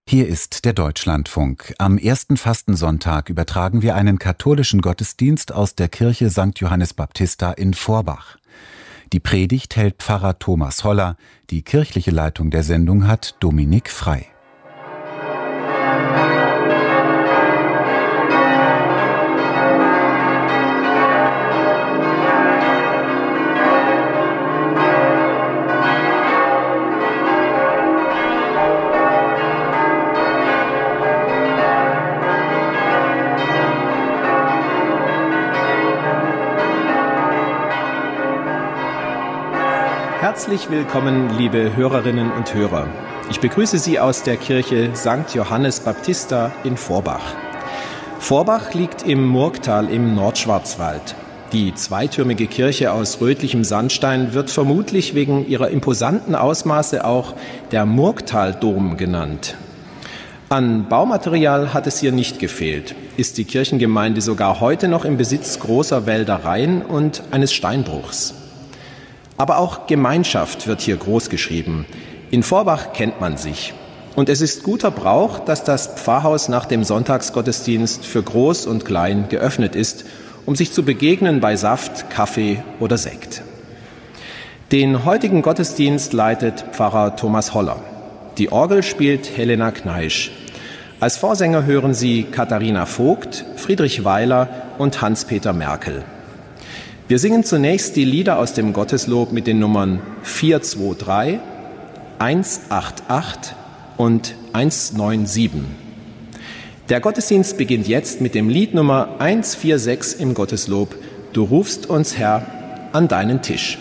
Hier ist der Deutschlandfunk. Am ersten Fastensonntag übertragen wir einen katholischen Gottesdienst aus der Kirche St. Johannes Baptista in Vorbach. Die Predigt hält Pfarrer Thomas Holler. Die kirchliche Leitung der Sendung hat Dominik Frei. Herzlich willkommen, liebe Hörerinnen und Hörer. Ich begrüße Sie aus der Kirche St. Johannes Baptista in Vorbach. Vorbach liegt im Murgtal im Nordschwarzwald. Die zweitürmige Kirche aus rötlichem Sandstein wird vermutlich wegen ihrer imposanten Ausmaße auch der Murgtaldom genannt. An Baumaterial hat es hier nicht gefehlt, ist die Kirchengemeinde sogar heute noch im Besitz großer Wäldereien und eines Steinbruchs. Aber auch Gemeinschaft wird hier groß geschrieben. In Vorbach kennt man sich. Und es ist guter Brauch, dass das Pfarrhaus nach dem Sonntagsgottesdienst für Groß und Klein geöffnet ist, um sich zu begegnen bei Saft, Kaffee oder Sekt. Den heutigen Gottesdienst leitet Pfarrer Thomas Holler. Die Orgel spielt Helena Kneisch. Als Vorsänger hören Sie Katharina Vogt, Friedrich Weiler und Hans-Peter Merkel. Wir singen zunächst die Lieder aus dem Gotteslob mit den Nummern 423, 188 und 197. Der Gottesdienst beginnt jetzt mit dem Lied Nummer 146 im Gotteslob: Du rufst uns, Herr, an deinen Tisch.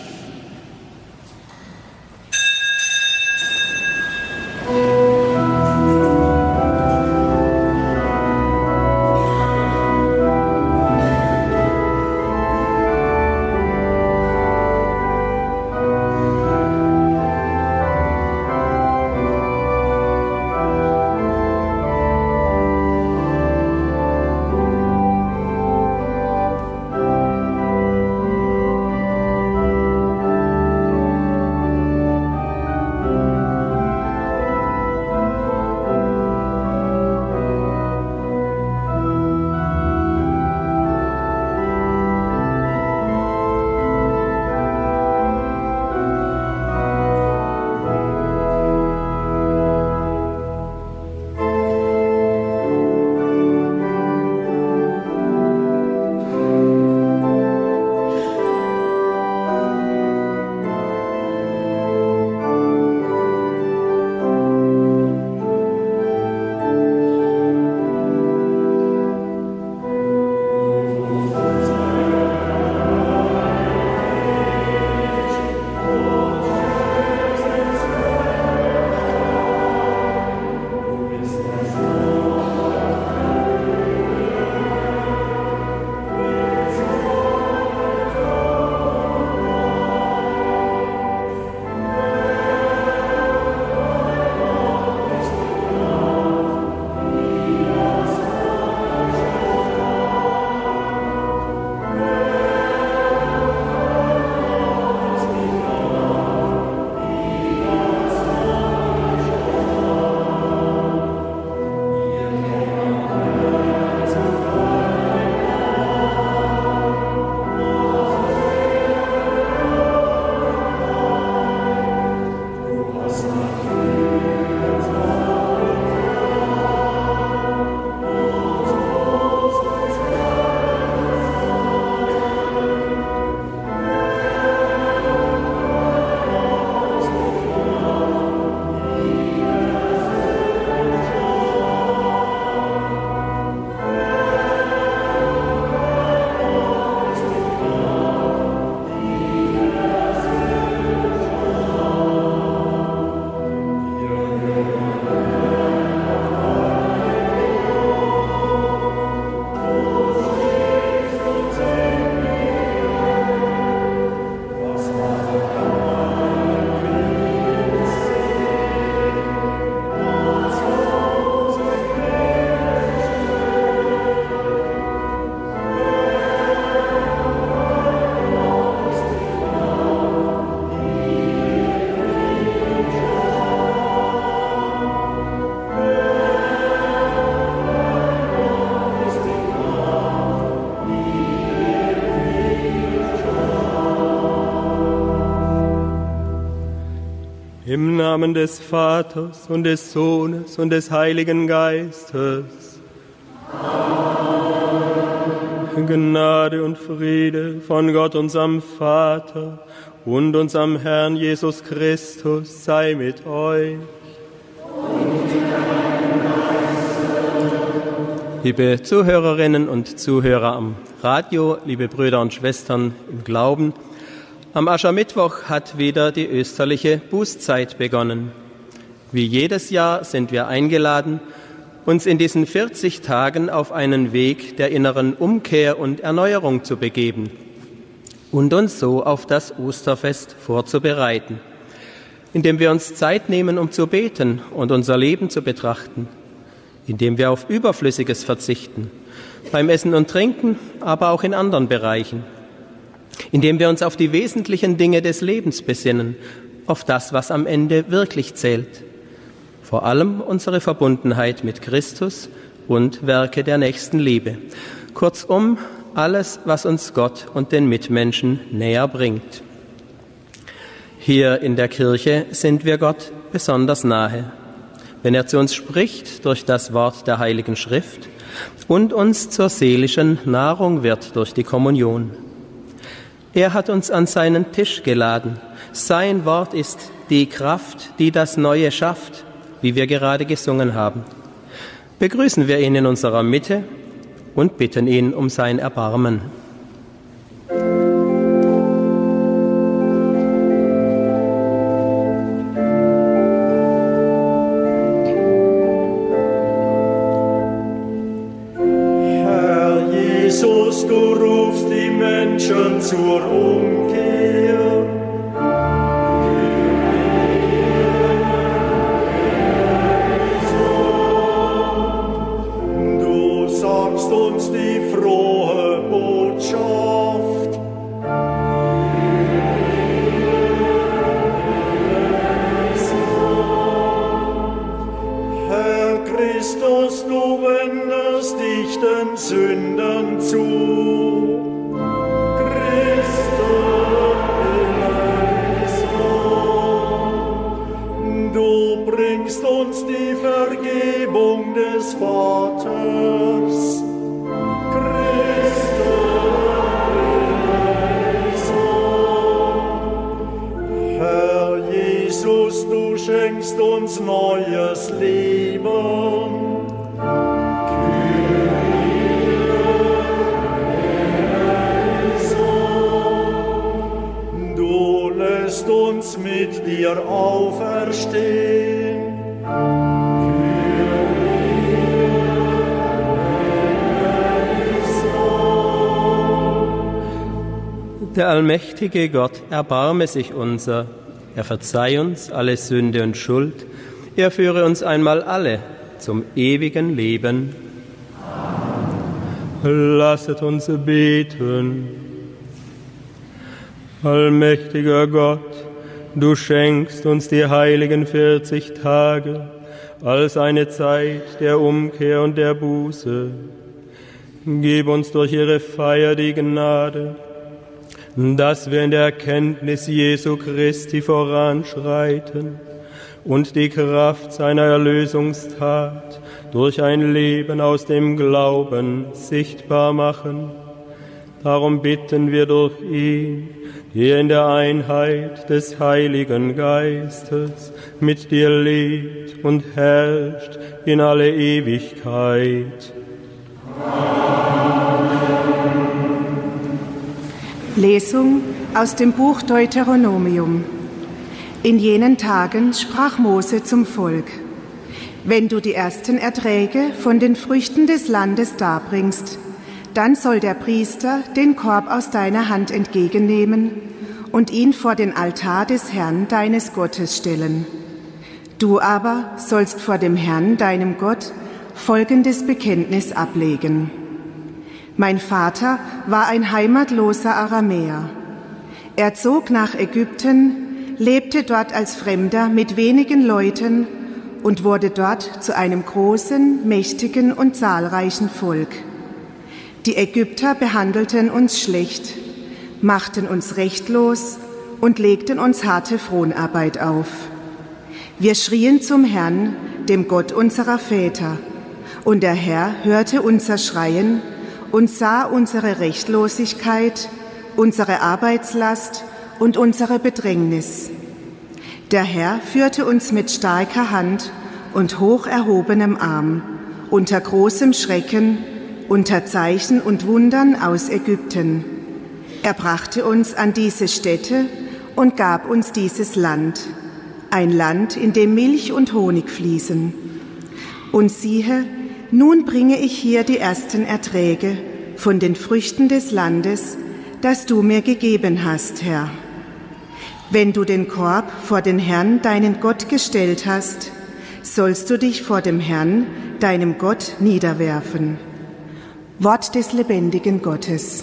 Namen des Vaters und des Sohnes und des Heiligen Geistes. Amen. Gnade und Friede von Gott, unserem Vater und unserem Herrn Jesus Christus sei mit euch. Liebe Zuhörerinnen und Zuhörer am Radio, liebe Brüder und Schwestern im Glauben, am Aschermittwoch hat wieder die österliche Bußzeit begonnen. Wie jedes Jahr sind wir eingeladen, uns in diesen 40 Tagen auf einen Weg der inneren Umkehr und Erneuerung zu begeben und uns so auf das Osterfest vorzubereiten, indem wir uns Zeit nehmen, um zu beten und unser Leben zu betrachten, indem wir auf Überflüssiges verzichten, beim Essen und Trinken, aber auch in anderen Bereichen, indem wir uns auf die wesentlichen Dinge des Lebens besinnen, auf das, was am Ende wirklich zählt, vor allem unsere Verbundenheit mit Christus und Werke der Nächstenliebe. Kurzum, alles, was uns Gott und den Mitmenschen näher bringt. Hier in der Kirche sind wir Gott besonders nahe, wenn er zu uns spricht durch das Wort der Heiligen Schrift und uns zur seelischen Nahrung wird durch die Kommunion. Er hat uns an seinen Tisch geladen. Sein Wort ist die Kraft, die das Neue schafft, wie wir gerade gesungen haben. Begrüßen wir ihn in unserer Mitte und bitten ihn um sein Erbarmen. Herr Jesus, du rufst die Menschen zur Umkehr. Du sagst uns die frohe Botschaft. Herr Christus, du wendest dich den Sündern zu. Du bringst uns die Vergebung des Vaters. Herr Jesus, du schenkst uns neues Leben. Du lässt uns mit dir auferstehen. Der allmächtige Gott erbarme sich unser. Er verzeih uns alle Sünde und Schuld. Er führe uns einmal alle zum ewigen Leben. Lasset uns beten. Allmächtiger Gott, du schenkst uns die heiligen 40 Tage als eine Zeit der Umkehr und der Buße. Gib uns durch ihre Feier die Gnade, dass wir in der Erkenntnis Jesu Christi voranschreiten und die Kraft seiner Erlösungstat durch ein Leben aus dem Glauben sichtbar machen. Darum bitten wir durch ihn, der in der Einheit des Heiligen Geistes mit dir lebt und herrscht in alle Ewigkeit. Lesung aus dem Buch Deuteronomium. In jenen Tagen sprach Mose zum Volk: Wenn du die ersten Erträge von den Früchten des Landes darbringst, dann soll der Priester den Korb aus deiner Hand entgegennehmen und ihn vor den Altar des Herrn deines Gottes stellen. Du aber sollst vor dem Herrn, deinem Gott, folgendes Bekenntnis ablegen: Mein Vater war ein heimatloser Aramäer. Er zog nach Ägypten, lebte dort als Fremder mit wenigen Leuten und wurde dort zu einem großen, mächtigen und zahlreichen Volk. Die Ägypter behandelten uns schlecht, machten uns rechtlos und legten uns harte Fronarbeit auf. Wir schrien zum Herrn, dem Gott unserer Väter. Und der Herr hörte unser Schreien und sah unsere Rechtlosigkeit, unsere Arbeitslast und unsere Bedrängnis. Der Herr führte uns mit starker Hand und hoch erhobenem Arm, unter großem Schrecken, unter Zeichen und Wundern aus Ägypten. Er brachte uns an diese Stätte und gab uns dieses Land, ein Land, in dem Milch und Honig fließen. Und siehe, nun bringe ich hier die ersten Erträge von den Früchten des Landes, das du mir gegeben hast, Herr. Wenn du den Korb vor den Herrn, deinen Gott, gestellt hast, sollst du dich vor dem Herrn, deinem Gott, niederwerfen. Wort des lebendigen Gottes.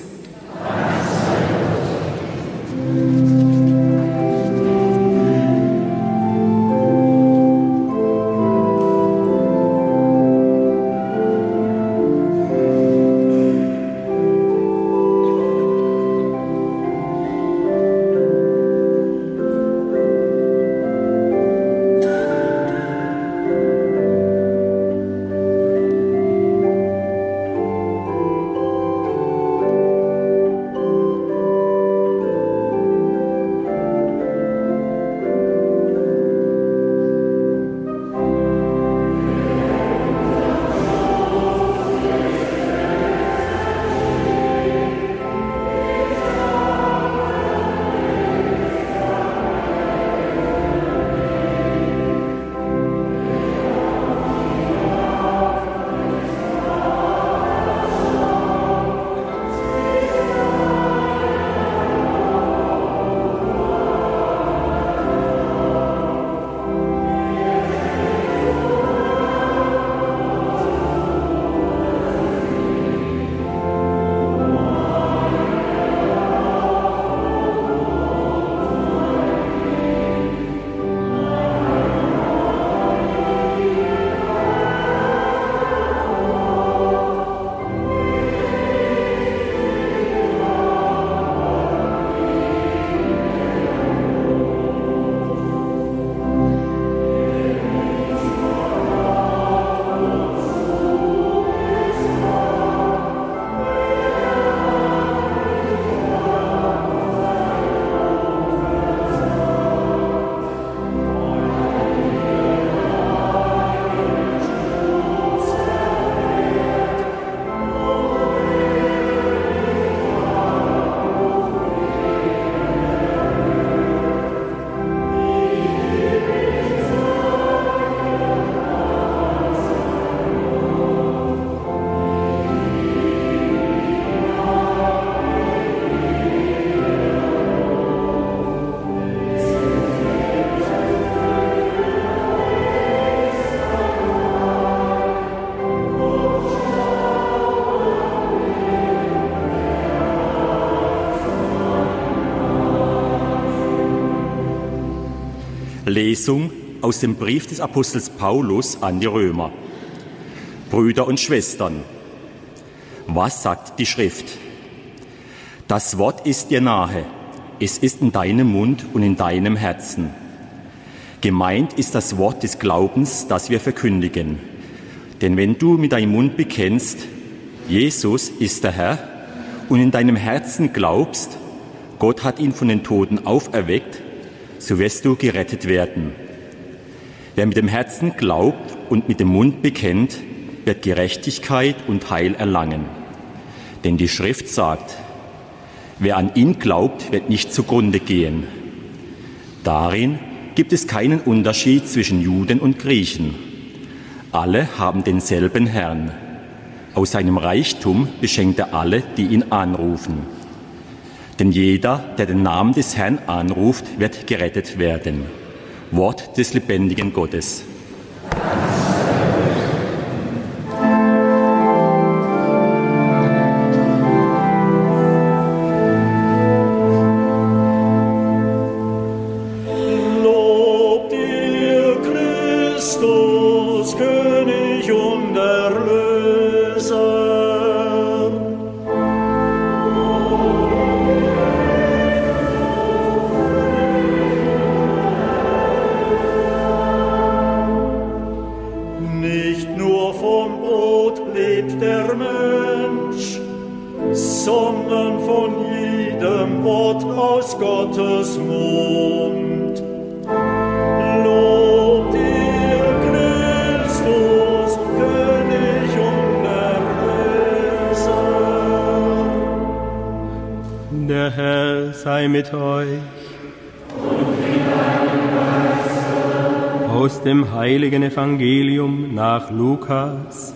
Lesung aus dem Brief des Apostels Paulus an die Römer. Brüder und Schwestern, was sagt die Schrift? Das Wort ist dir nahe, es ist in deinem Mund und in deinem Herzen. Gemeint ist das Wort des Glaubens, das wir verkündigen. Denn wenn du mit deinem Mund bekennst, Jesus ist der Herr, und in deinem Herzen glaubst, Gott hat ihn von den Toten auferweckt, so wirst du gerettet werden. Wer mit dem Herzen glaubt und mit dem Mund bekennt, wird Gerechtigkeit und Heil erlangen. Denn die Schrift sagt, wer an ihn glaubt, wird nicht zugrunde gehen. Darin gibt es keinen Unterschied zwischen Juden und Griechen. Alle haben denselben Herrn. Aus seinem Reichtum beschenkt er alle, die ihn anrufen. Denn jeder, der den Namen des Herrn anruft, wird gerettet werden. Wort des lebendigen Gottes. Lob dir, Christus, König und Erlöser. Nicht nur vom Brot lebt der Mensch, sondern von jedem Wort aus Gottes Mund. Lob dir, Christus, König und Erlöser. Der Herr sei mit euch. Aus dem heiligen Evangelium nach Lukas.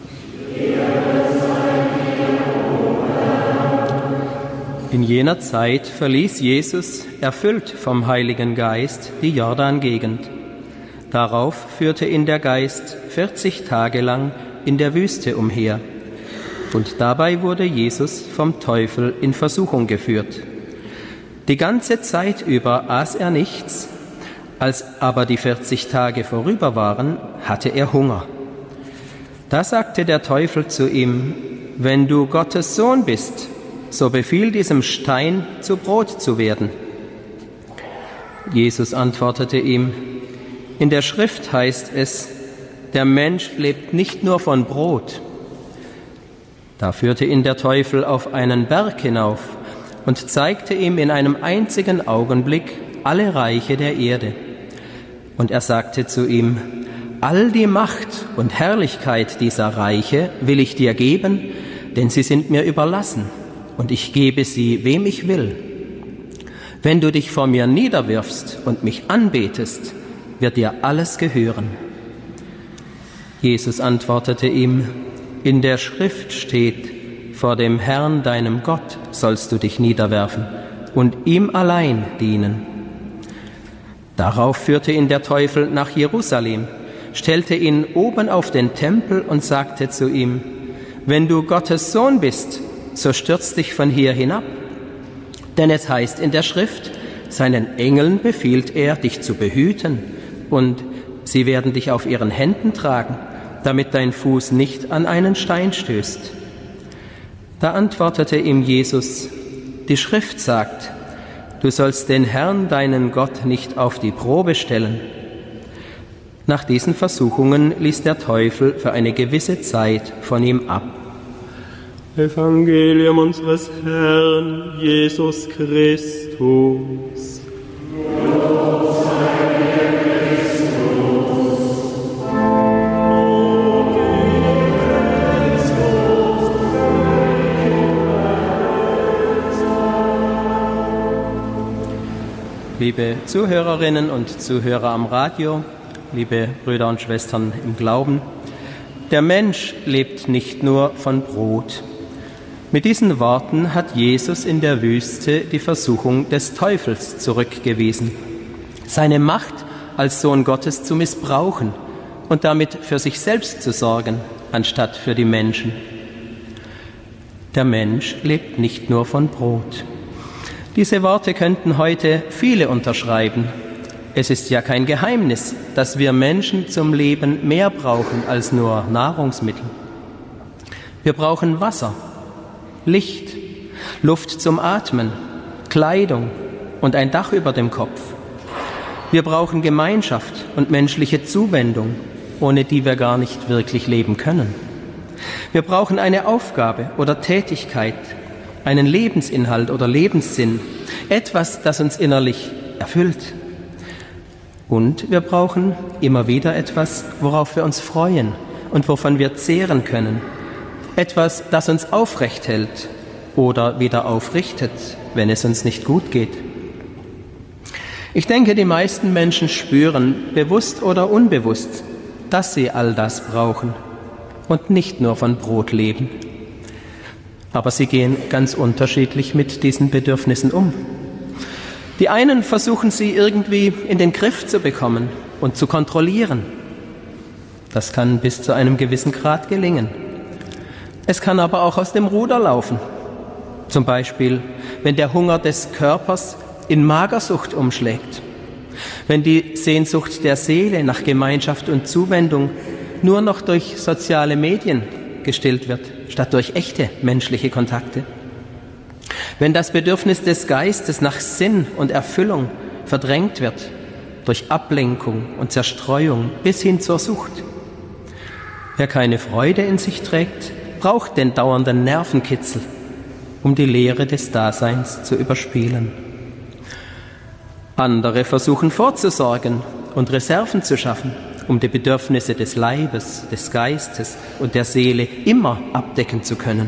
In jener Zeit verließ Jesus, erfüllt vom Heiligen Geist, die Jordan-Gegend. Darauf führte ihn der Geist 40 Tage lang in der Wüste umher. Und dabei wurde Jesus vom Teufel in Versuchung geführt. Die ganze Zeit über aß er nichts. Als aber die 40 Tage vorüber waren, hatte er Hunger. Da sagte der Teufel zu ihm: Wenn du Gottes Sohn bist, so befiehl diesem Stein zu Brot zu werden. Jesus antwortete ihm: In der Schrift heißt es, der Mensch lebt nicht nur von Brot. Da führte ihn der Teufel auf einen Berg hinauf und zeigte ihm in einem einzigen Augenblick alle Reiche der Erde. Und er sagte zu ihm: All die Macht und Herrlichkeit dieser Reiche will ich dir geben, denn sie sind mir überlassen, und ich gebe sie, wem ich will. Wenn du dich vor mir niederwirfst und mich anbetest, wird dir alles gehören. Jesus antwortete ihm: In der Schrift steht, vor dem Herrn, deinem Gott, sollst du dich niederwerfen und ihm allein dienen. Darauf führte ihn der Teufel nach Jerusalem, stellte ihn oben auf den Tempel und sagte zu ihm: Wenn du Gottes Sohn bist, so stürz dich von hier hinab. Denn es heißt in der Schrift, seinen Engeln befiehlt er, dich zu behüten, und sie werden dich auf ihren Händen tragen, damit dein Fuß nicht an einen Stein stößt. Da antwortete ihm Jesus: Die Schrift sagt, du sollst den Herrn, deinen Gott, nicht auf die Probe stellen. Nach diesen Versuchungen ließ der Teufel für eine gewisse Zeit von ihm ab. Evangelium unseres Herrn Jesus Christus. Liebe Zuhörerinnen und Zuhörer am Radio, liebe Brüder und Schwestern im Glauben, der Mensch lebt nicht nur von Brot. Mit diesen Worten hat Jesus in der Wüste die Versuchung des Teufels zurückgewiesen, seine Macht als Sohn Gottes zu missbrauchen und damit für sich selbst zu sorgen, anstatt für die Menschen. Der Mensch lebt nicht nur von Brot. Diese Worte könnten heute viele unterschreiben. Es ist ja kein Geheimnis, dass wir Menschen zum Leben mehr brauchen als nur Nahrungsmittel. Wir brauchen Wasser, Licht, Luft zum Atmen, Kleidung und ein Dach über dem Kopf. Wir brauchen Gemeinschaft und menschliche Zuwendung, ohne die wir gar nicht wirklich leben können. Wir brauchen eine Aufgabe oder Tätigkeit, einen Lebensinhalt oder Lebenssinn, etwas, das uns innerlich erfüllt. Und wir brauchen immer wieder etwas, worauf wir uns freuen und wovon wir zehren können. Etwas, das uns aufrecht hält oder wieder aufrichtet, wenn es uns nicht gut geht. Ich denke, die meisten Menschen spüren, bewusst oder unbewusst, dass sie all das brauchen und nicht nur von Brot leben. Aber sie gehen ganz unterschiedlich mit diesen Bedürfnissen um. Die einen versuchen sie irgendwie in den Griff zu bekommen und zu kontrollieren. Das kann bis zu einem gewissen Grad gelingen. Es kann aber auch aus dem Ruder laufen. Zum Beispiel, wenn der Hunger des Körpers in Magersucht umschlägt, wenn die Sehnsucht der Seele nach Gemeinschaft und Zuwendung nur noch durch soziale Medien gestillt wird, statt durch echte menschliche Kontakte. Wenn das Bedürfnis des Geistes nach Sinn und Erfüllung verdrängt wird durch Ablenkung und Zerstreuung bis hin zur Sucht. Wer keine Freude in sich trägt, braucht den dauernden Nervenkitzel, um die Leere des Daseins zu überspielen. Andere versuchen vorzusorgen und Reserven zu schaffen, um die Bedürfnisse des Leibes, des Geistes und der Seele immer abdecken zu können.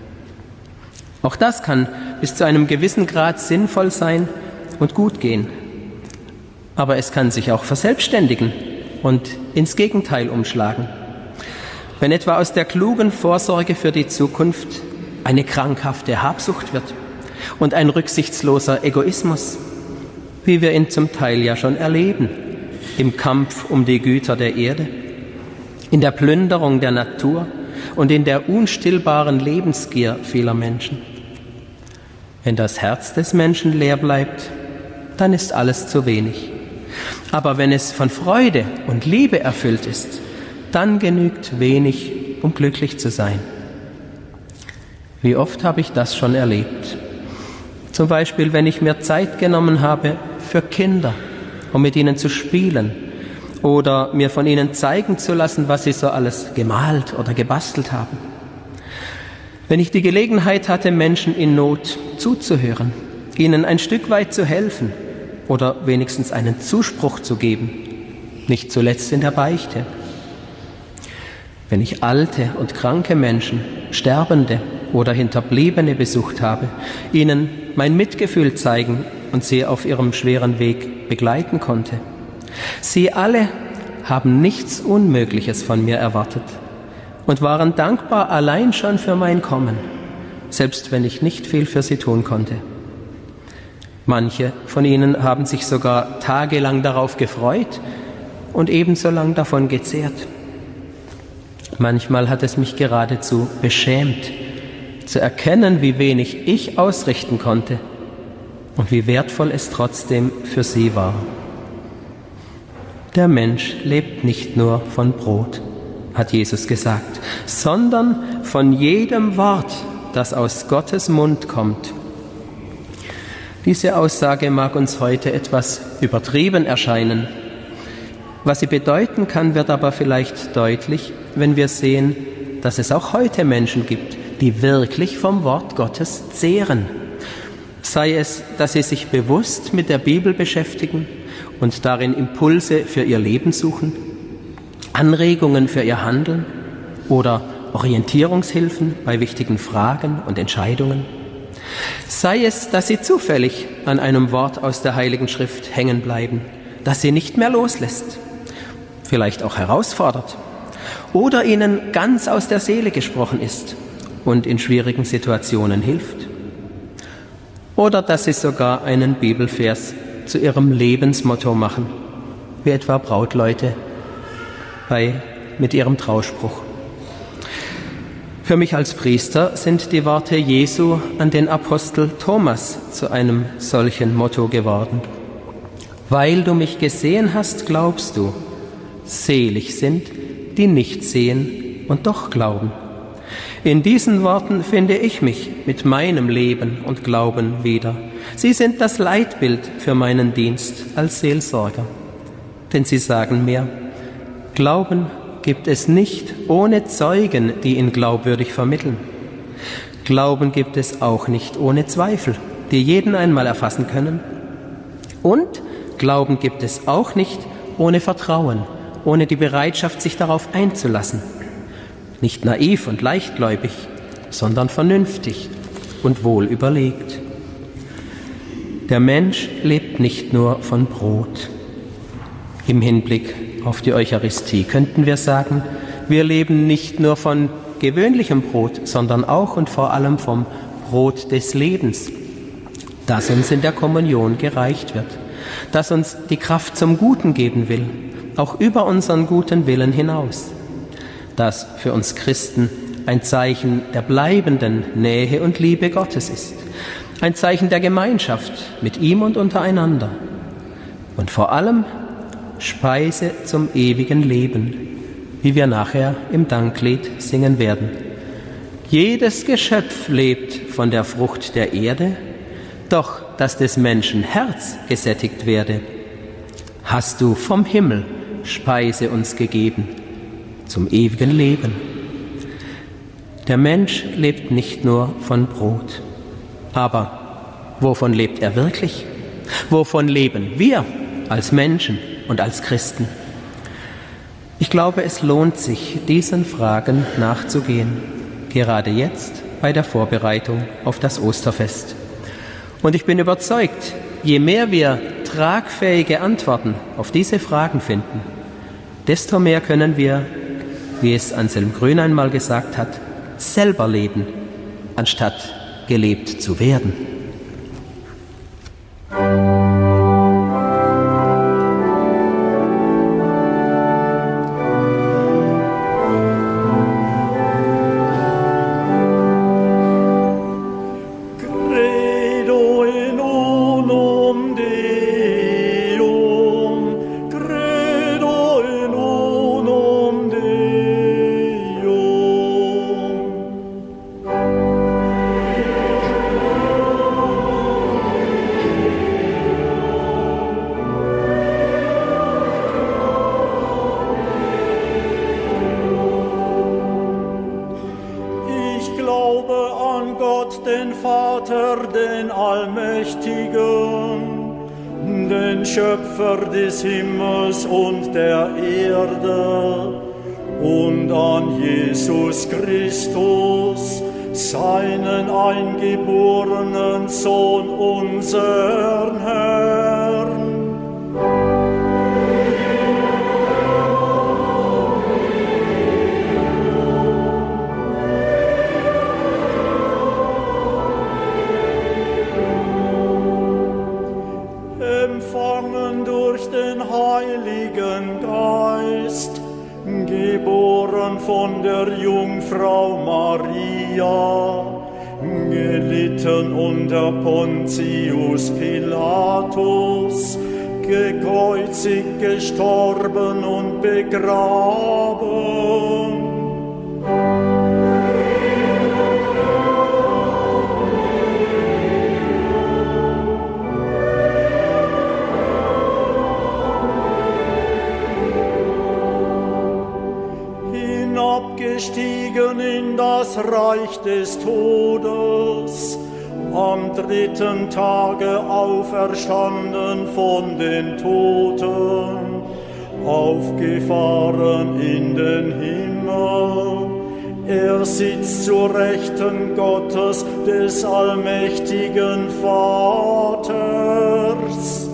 Auch das kann bis zu einem gewissen Grad sinnvoll sein und gut gehen. Aber es kann sich auch verselbstständigen und ins Gegenteil umschlagen. Wenn etwa aus der klugen Vorsorge für die Zukunft eine krankhafte Habsucht wird und ein rücksichtsloser Egoismus, wie wir ihn zum Teil ja schon erleben, im Kampf um die Güter der Erde, in der Plünderung der Natur und in der unstillbaren Lebensgier vieler Menschen. Wenn das Herz des Menschen leer bleibt, dann ist alles zu wenig. Aber wenn es von Freude und Liebe erfüllt ist, dann genügt wenig, um glücklich zu sein. Wie oft habe ich das schon erlebt? Zum Beispiel, wenn ich mir Zeit genommen habe für Kinder, um mit ihnen zu spielen oder mir von ihnen zeigen zu lassen, was sie so alles gemalt oder gebastelt haben. Wenn ich die Gelegenheit hatte, Menschen in Not zuzuhören, ihnen ein Stück weit zu helfen oder wenigstens einen Zuspruch zu geben, nicht zuletzt in der Beichte. Wenn ich alte und kranke Menschen, Sterbende oder Hinterbliebene besucht habe, ihnen mein Mitgefühl zeigen und sie auf ihrem schweren Weg begleiten konnte. Sie alle haben nichts Unmögliches von mir erwartet und waren dankbar allein schon für mein Kommen, selbst wenn ich nicht viel für sie tun konnte. Manche von ihnen haben sich sogar tagelang darauf gefreut und ebenso lang davon gezehrt. Manchmal hat es mich geradezu beschämt, zu erkennen, wie wenig ich ausrichten konnte und wie wertvoll es trotzdem für sie war. Der Mensch lebt nicht nur von Brot, hat Jesus gesagt, sondern von jedem Wort, das aus Gottes Mund kommt. Diese Aussage mag uns heute etwas übertrieben erscheinen. Was sie bedeuten kann, wird aber vielleicht deutlich, wenn wir sehen, dass es auch heute Menschen gibt, die wirklich vom Wort Gottes zehren. Sei es, dass sie sich bewusst mit der Bibel beschäftigen und darin Impulse für ihr Leben suchen, Anregungen für ihr Handeln oder Orientierungshilfen bei wichtigen Fragen und Entscheidungen. Sei es, dass sie zufällig an einem Wort aus der Heiligen Schrift hängen bleiben, das sie nicht mehr loslässt, vielleicht auch herausfordert oder ihnen ganz aus der Seele gesprochen ist und in schwierigen Situationen hilft. Oder dass sie sogar einen Bibelvers zu ihrem Lebensmotto machen, wie etwa Brautleute mit ihrem Trauspruch. Für mich als Priester sind die Worte Jesu an den Apostel Thomas zu einem solchen Motto geworden. Weil du mich gesehen hast, glaubst du. Selig sind, die nicht sehen und doch glauben. In diesen Worten finde ich mich mit meinem Leben und Glauben wieder. Sie sind das Leitbild für meinen Dienst als Seelsorger. Denn sie sagen mir, Glauben gibt es nicht ohne Zeugen, die ihn glaubwürdig vermitteln. Glauben gibt es auch nicht ohne Zweifel, die jeden einmal erfassen können. Und Glauben gibt es auch nicht ohne Vertrauen, ohne die Bereitschaft, sich darauf einzulassen. Nicht naiv und leichtgläubig, sondern vernünftig und wohl überlegt. Der Mensch lebt nicht nur von Brot. Im Hinblick auf die Eucharistie könnten wir sagen, wir leben nicht nur von gewöhnlichem Brot, sondern auch und vor allem vom Brot des Lebens, das uns in der Kommunion gereicht wird, das uns die Kraft zum Guten geben will, auch über unseren guten Willen hinaus, das für uns Christen ein Zeichen der bleibenden Nähe und Liebe Gottes ist, ein Zeichen der Gemeinschaft mit ihm und untereinander und vor allem Speise zum ewigen Leben, wie wir nachher im Danklied singen werden. Jedes Geschöpf lebt von der Frucht der Erde, doch dass des Menschen Herz gesättigt werde, hast du vom Himmel Speise uns gegeben. zum ewigen Leben. Der Mensch lebt nicht nur von Brot. Aber wovon lebt er wirklich? Wovon leben wir als Menschen und als Christen? Ich glaube, es lohnt sich, diesen Fragen nachzugehen, gerade jetzt bei der Vorbereitung auf das Osterfest. Und ich bin überzeugt, je mehr wir tragfähige Antworten auf diese Fragen finden, desto mehr können wir, wie es Anselm Grün einmal gesagt hat, selber leben, anstatt gelebt zu werden. Des Himmels und der Erde und an Jesus Christus, seinen eingeborenen Sohn, unseren Herrn. Heiligen Geist, geboren von der Jungfrau Maria, gelitten unter Pontius Pilatus, gekreuzigt, gestorben und begraben. Gestiegen in das Reich des Todes, am dritten Tage auferstanden von den Toten, aufgefahren in den Himmel. Er sitzt zur Rechten Gottes, des allmächtigen Vaters.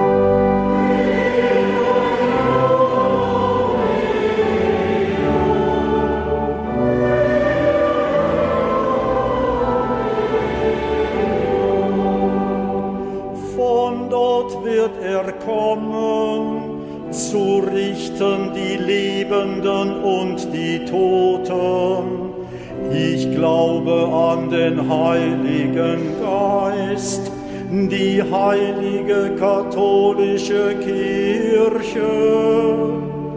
Wird er kommen, zu richten die Lebenden und die Toten. Ich glaube an den Heiligen Geist, die heilige katholische Kirche.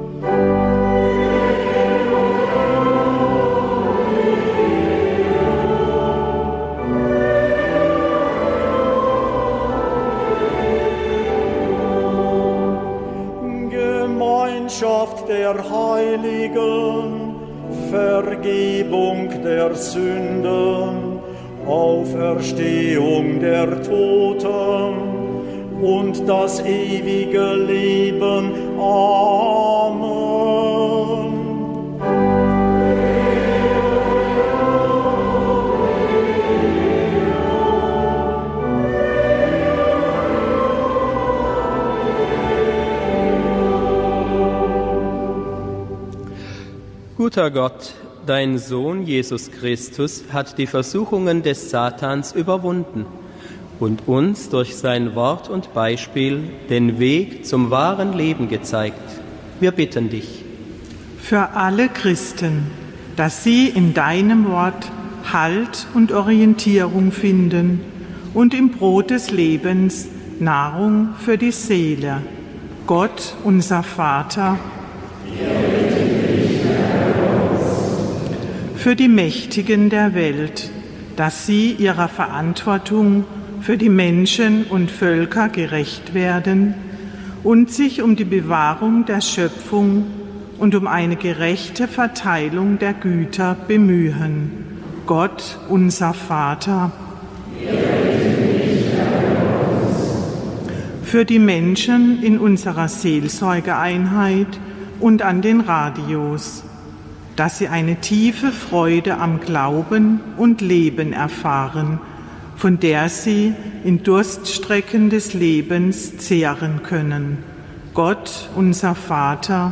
Der Heiligen, Vergebung der Sünden, Auferstehung der Toten und das ewige Leben. Amen. Guter Gott, dein Sohn Jesus Christus hat die Versuchungen des Satans überwunden und uns durch sein Wort und Beispiel den Weg zum wahren Leben gezeigt. Wir bitten dich. Für alle Christen, dass sie in deinem Wort Halt und Orientierung finden und im Brot des Lebens Nahrung für die Seele. Gott, unser Vater, für die Mächtigen der Welt, dass sie ihrer Verantwortung für die Menschen und Völker gerecht werden und sich um die Bewahrung der Schöpfung und um eine gerechte Verteilung der Güter bemühen. Gott, unser Vater, für die Menschen in unserer Seelsorgeeinheit und an den Radios, dass sie eine tiefe Freude am Glauben und Leben erfahren, von der sie in Durststrecken des Lebens zehren können. Gott, unser Vater,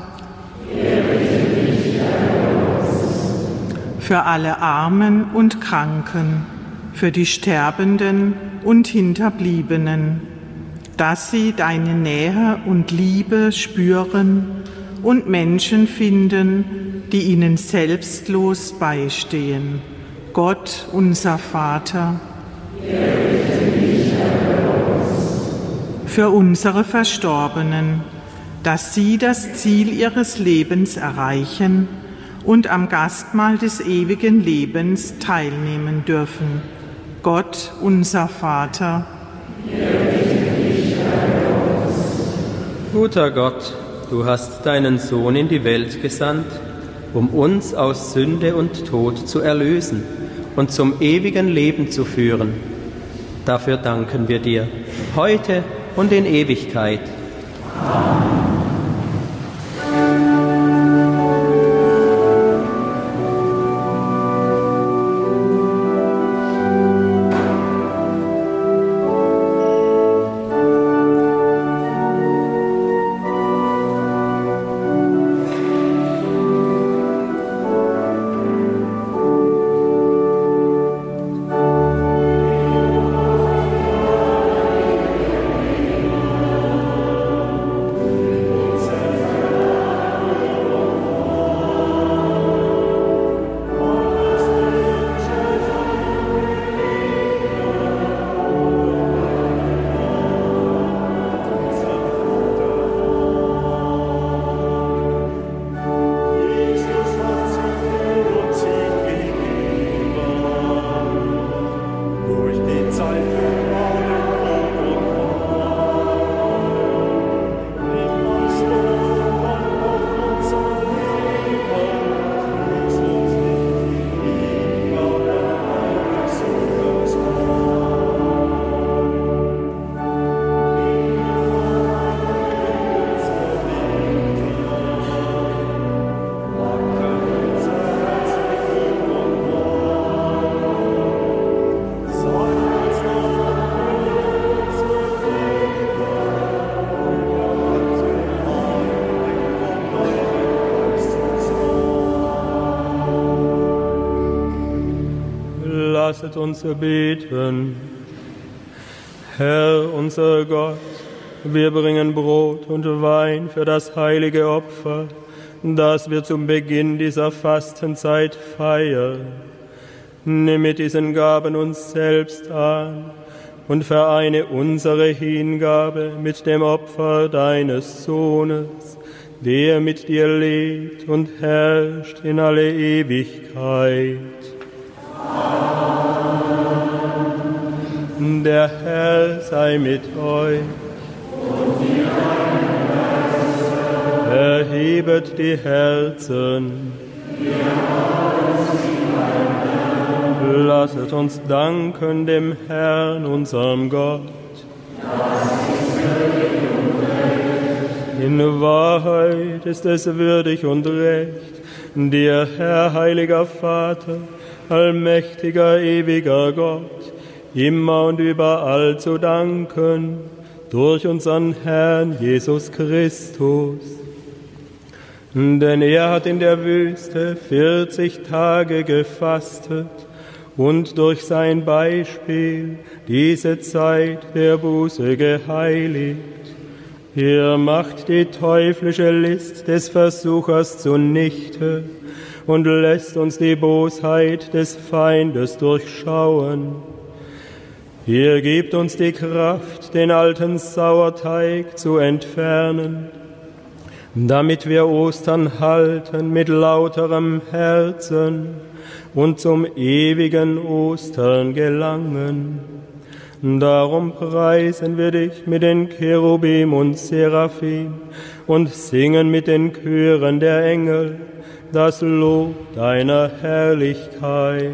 für alle Armen und Kranken, für die Sterbenden und Hinterbliebenen, dass sie deine Nähe und Liebe spüren und Menschen finden, die ihnen selbstlos beistehen. Gott, unser Vater, für unsere Verstorbenen, dass sie das Ziel ihres Lebens erreichen und am Gastmahl des ewigen Lebens teilnehmen dürfen. Gott, unser Vater, guter Gott, du hast deinen Sohn in die Welt gesandt, um uns aus Sünde und Tod zu erlösen und zum ewigen Leben zu führen. Dafür danken wir dir, heute und in Ewigkeit. Amen. Lasset uns beten. Herr, unser Gott, wir bringen Brot und Wein für das heilige Opfer, das wir zum Beginn dieser Fastenzeit feiern. Nimm mit diesen Gaben uns selbst an und vereine unsere Hingabe mit dem Opfer deines Sohnes, der mit dir lebt und herrscht in alle Ewigkeit. Der Herr sei mit euch. Erhebet die Herzen. Lasset uns danken dem Herrn, unserem Gott. In Wahrheit ist es würdig und recht, dir, Herr, heiliger Vater, allmächtiger, ewiger Gott, immer und überall zu danken, durch unseren Herrn Jesus Christus. Denn er hat in der Wüste 40 Tage gefastet und durch sein Beispiel diese Zeit der Buße geheiligt. Er macht die teuflische List des Versuchers zunichte und lässt uns die Bosheit des Feindes durchschauen. Er gibt uns die Kraft, den alten Sauerteig zu entfernen, damit wir Ostern halten mit lauterem Herzen und zum ewigen Ostern gelangen. Darum preisen wir dich mit den Cherubim und Seraphim und singen mit den Chören der Engel das Lob deiner Herrlichkeit.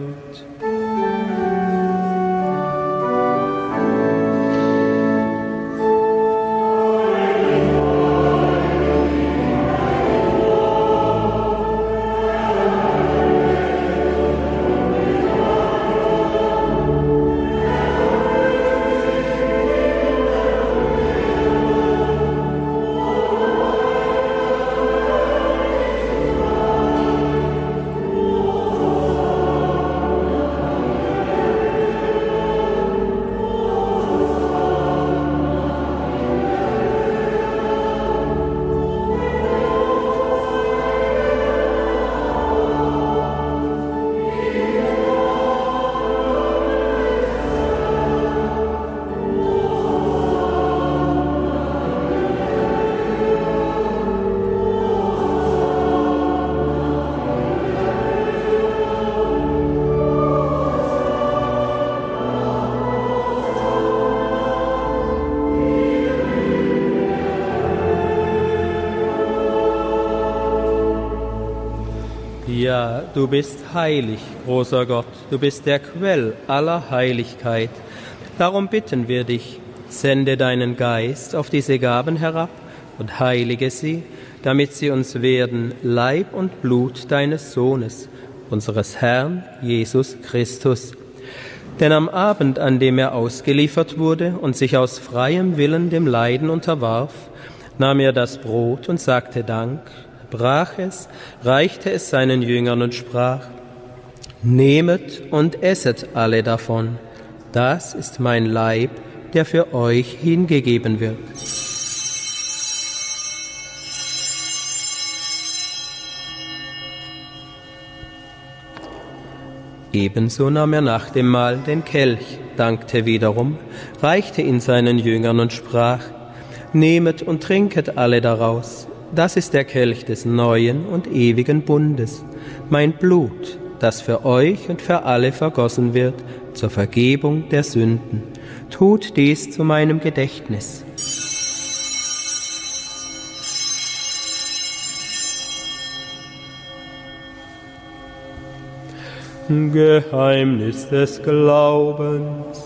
Ja, du bist heilig, großer Gott, du bist der Quell aller Heiligkeit. Darum bitten wir dich, sende deinen Geist auf diese Gaben herab und heilige sie, damit sie uns werden Leib und Blut deines Sohnes, unseres Herrn Jesus Christus. Denn am Abend, an dem er ausgeliefert wurde und sich aus freiem Willen dem Leiden unterwarf, nahm er das Brot und sagte Dank, brach es, reichte es seinen Jüngern und sprach: Nehmet und esset alle davon. Das ist mein Leib, der für euch hingegeben wird. Ebenso nahm er nach dem Mahl den Kelch, dankte wiederum, reichte ihn seinen Jüngern und sprach: Nehmet und trinket alle daraus. Das ist der Kelch des neuen und ewigen Bundes, mein Blut, das für euch und für alle vergossen wird, zur Vergebung der Sünden. Tut dies zu meinem Gedächtnis. Geheimnis des Glaubens.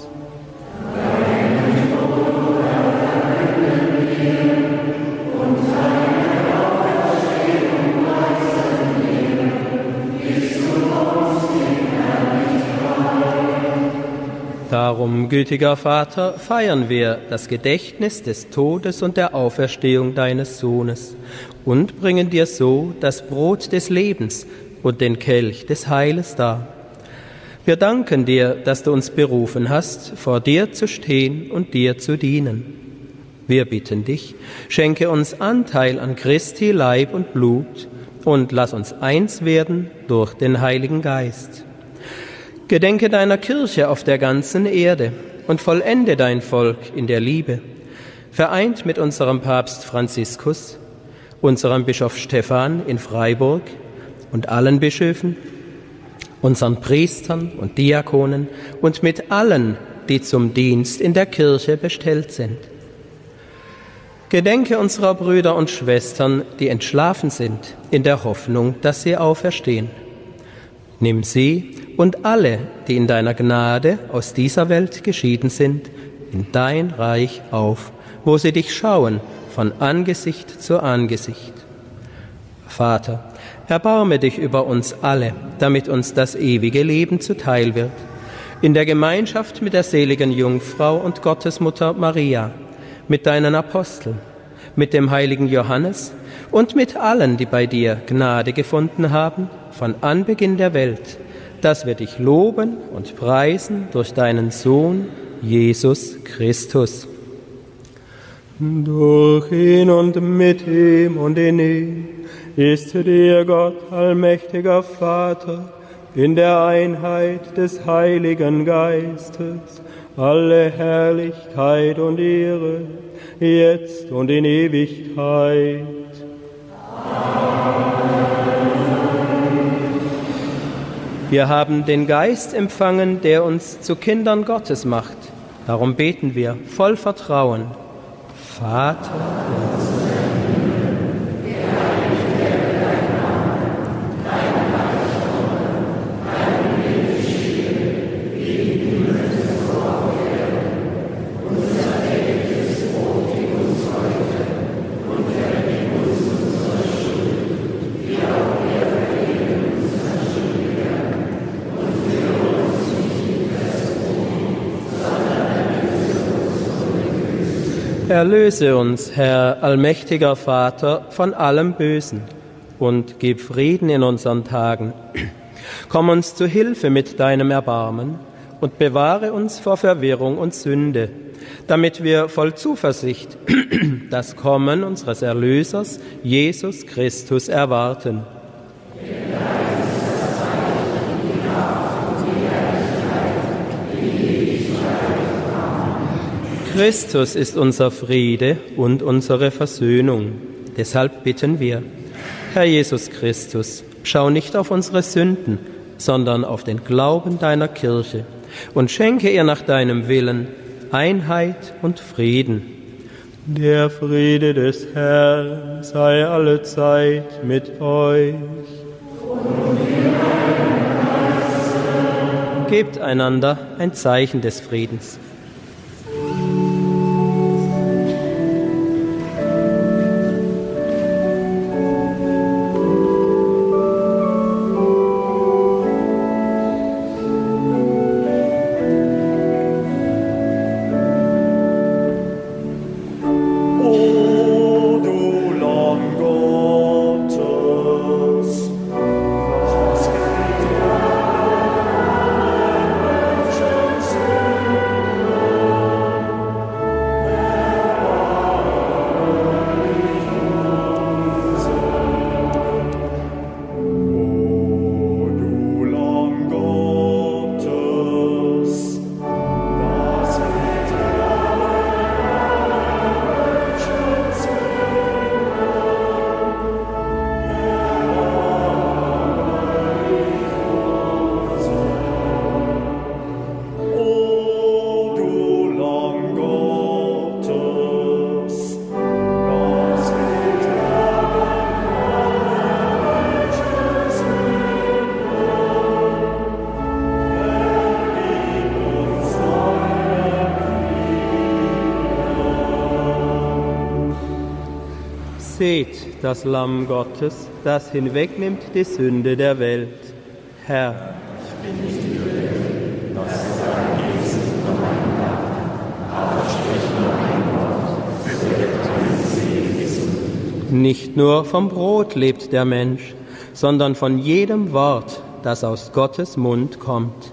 Darum, gütiger Vater, feiern wir das Gedächtnis des Todes und der Auferstehung deines Sohnes und bringen dir so das Brot des Lebens und den Kelch des Heiles dar. Wir danken dir, dass du uns berufen hast, vor dir zu stehen und dir zu dienen. Wir bitten dich, schenke uns Anteil an Christi Leib und Blut und lass uns eins werden durch den Heiligen Geist. Gedenke deiner Kirche auf der ganzen Erde und vollende dein Volk in der Liebe, vereint mit unserem Papst Franziskus, unserem Bischof Stephan in Freiburg und allen Bischöfen, unseren Priestern und Diakonen und mit allen, die zum Dienst in der Kirche bestellt sind. Gedenke unserer Brüder und Schwestern, die entschlafen sind, in der Hoffnung, dass sie auferstehen. Nimm sie und alle, die in deiner Gnade aus dieser Welt geschieden sind, in dein Reich auf, wo sie dich schauen von Angesicht zu Angesicht. Vater, erbarme dich über uns alle, damit uns das ewige Leben zuteil wird. In der Gemeinschaft mit der seligen Jungfrau und Gottesmutter Maria, mit deinen Aposteln, mit dem heiligen Johannes und mit allen, die bei dir Gnade gefunden haben, von Anbeginn der Welt, dass wir dich loben und preisen durch deinen Sohn, Jesus Christus. Durch ihn und mit ihm und in ihm ist dir Gott, allmächtiger Vater, in der Einheit des Heiligen Geistes, alle Herrlichkeit und Ehre, jetzt und in Ewigkeit. Wir haben den Geist empfangen, der uns zu Kindern Gottes macht. Darum beten wir voll Vertrauen. Vater unser, Erlöse uns, Herr allmächtiger Vater, von allem Bösen und gib Frieden in unseren Tagen. Komm uns zu Hilfe mit deinem Erbarmen und bewahre uns vor Verwirrung und Sünde, damit wir voll Zuversicht das Kommen unseres Erlösers, Jesus Christus, erwarten. Christus ist unser Friede und unsere Versöhnung. Deshalb bitten wir, Herr Jesus Christus, schau nicht auf unsere Sünden, sondern auf den Glauben deiner Kirche und schenke ihr nach deinem Willen Einheit und Frieden. Der Friede des Herrn sei allezeit mit euch. Gebt einander ein Zeichen des Friedens. Seht das Lamm Gottes, das hinwegnimmt die Sünde der Welt. Herr, ich bin nicht würdig, dass du vergibst von meinem Namen, aber sprich nur ein Wort, so wird meine Seele gesund. Nicht nur vom Brot lebt der Mensch, sondern von jedem Wort, das aus Gottes Mund kommt.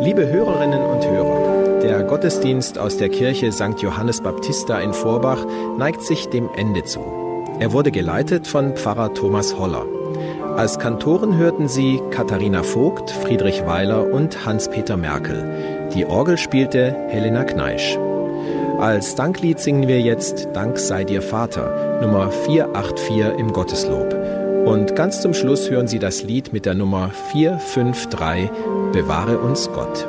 Liebe Hörerinnen und Hörer, der Gottesdienst aus der Kirche St. Johannes Baptista in Vorbach neigt sich dem Ende zu. Er wurde geleitet von Pfarrer Thomas Holler. Als Kantoren hörten Sie Katharina Vogt, Friedrich Weiler und Hans-Peter Merkel. Die Orgel spielte Helena Kneisch. Als Danklied singen wir jetzt Dank sei dir Vater, Nummer 484 im Gotteslob. Und ganz zum Schluss hören Sie das Lied mit der Nummer 453, Bewahre uns Gott.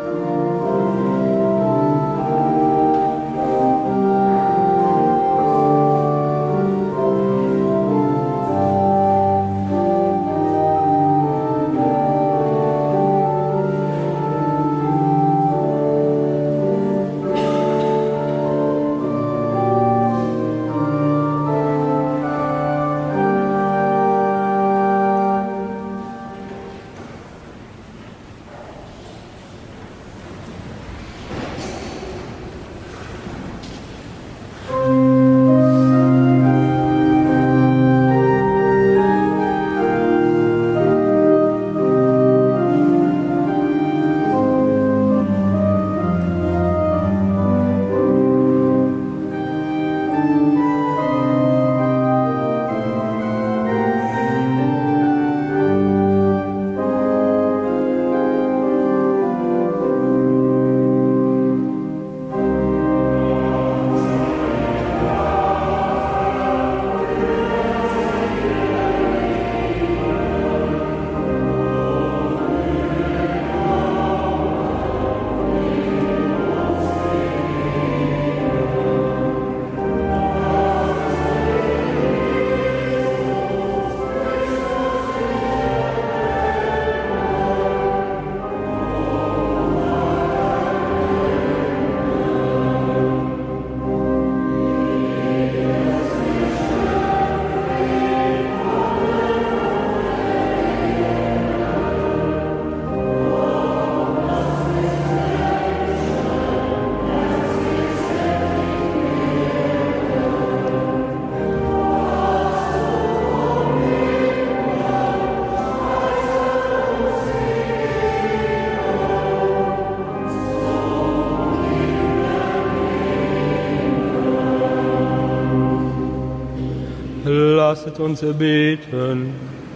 Lasset uns beten.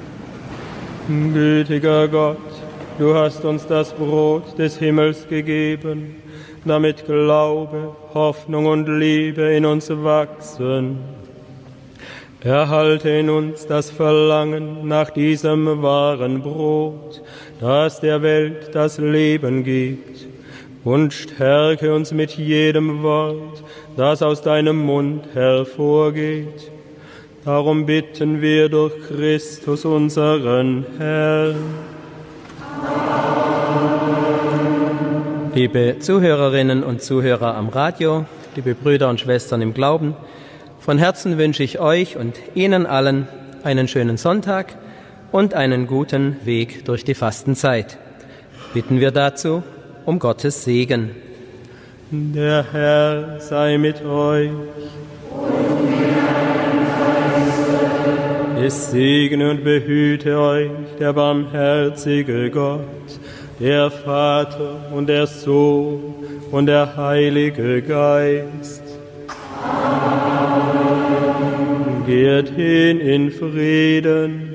Gütiger Gott, du hast uns das Brot des Himmels gegeben, damit Glaube, Hoffnung und Liebe in uns wachsen. Erhalte in uns das Verlangen nach diesem wahren Brot, das der Welt das Leben gibt, und stärke uns mit jedem Wort, das aus deinem Mund hervorgeht. Darum bitten wir durch Christus unseren Herrn. Liebe Zuhörerinnen und Zuhörer am Radio, liebe Brüder und Schwestern im Glauben, von Herzen wünsche ich euch und Ihnen allen einen schönen Sonntag und einen guten Weg durch die Fastenzeit. Bitten wir dazu um Gottes Segen. Der Herr sei mit euch. Es segne und behüte euch der barmherzige Gott, der Vater und der Sohn und der Heilige Geist. Amen. Geht hin in Frieden.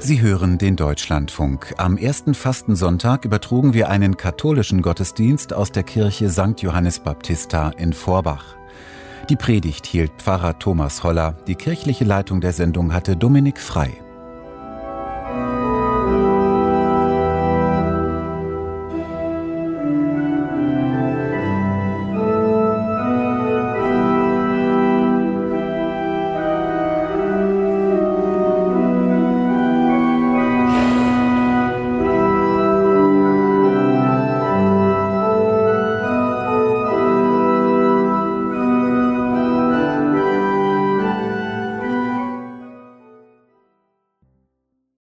Sie hören den Deutschlandfunk. Am ersten Fastensonntag übertrugen wir einen katholischen Gottesdienst aus der Kirche St. Johannes Baptista in Vorbach. Die Predigt hielt Pfarrer Thomas Holler, die kirchliche Leitung der Sendung hatte Dominik Frei.